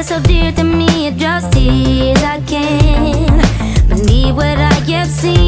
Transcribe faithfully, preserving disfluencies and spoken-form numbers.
so dear to me, it draws tears. I can't believe what I have seen.